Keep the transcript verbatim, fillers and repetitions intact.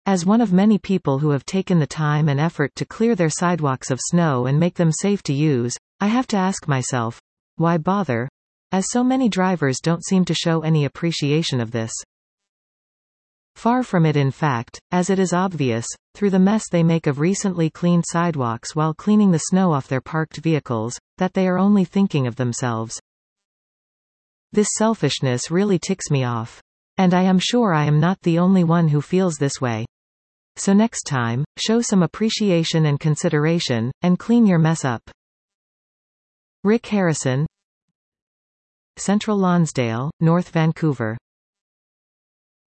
As one of many people who have taken the time and effort to clear their sidewalks of snow and make them safe to use, I have to ask myself, why bother? As so many drivers don't seem to show any appreciation of this. Far from it, in fact, as it is obvious, through the mess they make of recently cleaned sidewalks while cleaning the snow off their parked vehicles, that they are only thinking of themselves. This selfishness really ticks me off. And I am sure I am not the only one who feels this way. So next time, show some appreciation and consideration, and clean your mess up. Rick Harrison, Central Lonsdale, North Vancouver.